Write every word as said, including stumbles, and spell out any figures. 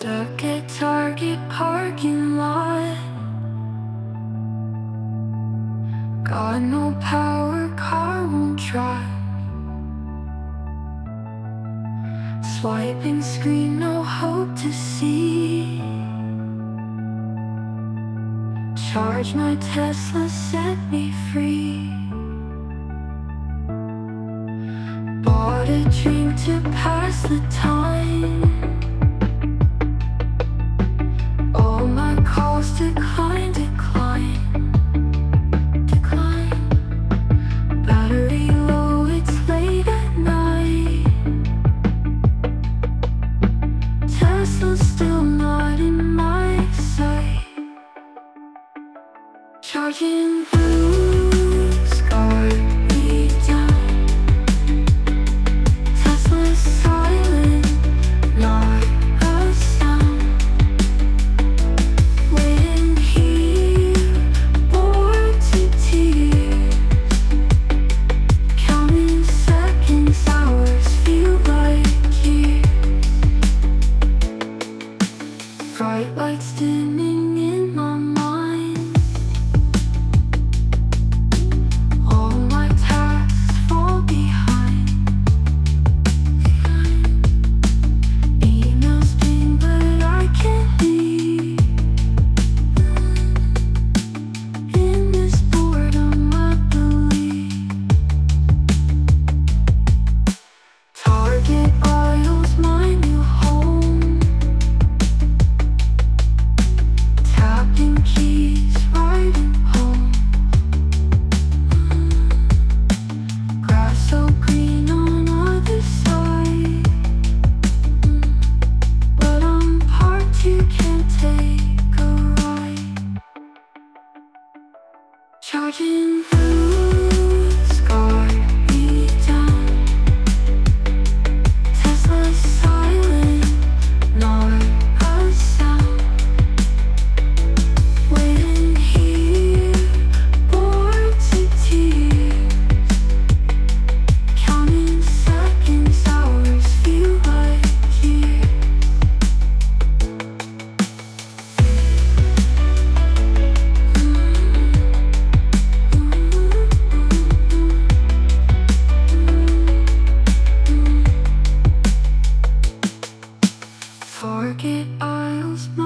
Stuck at Target parking lot. Got no power, car won't drive. Swiping screen, no hope to see. Charge my Tesla, set me free. Bought a drink to pass the time. All my calls decline, decline, decline. Battery low, it's late at night. Tesla's still not in my sight. Charging blue scar me down. Tesla's silent, not a sound. Waiting here, bored to tears. Counting seconds, hours feel like years. Bright lights dimming in my mind. All my tasks fall behind. Emails ping, but I can't leave. In this boredom, I believe. Target aisles, my new home. Tapping keys, riding home. Grass so green on other side. But I'm parked, you can't take a ride. Charging blue scar me down. Tesla's silent, not a sound. Waiting here, bored to tears. Counting seconds, hours feel like years. Target aisles.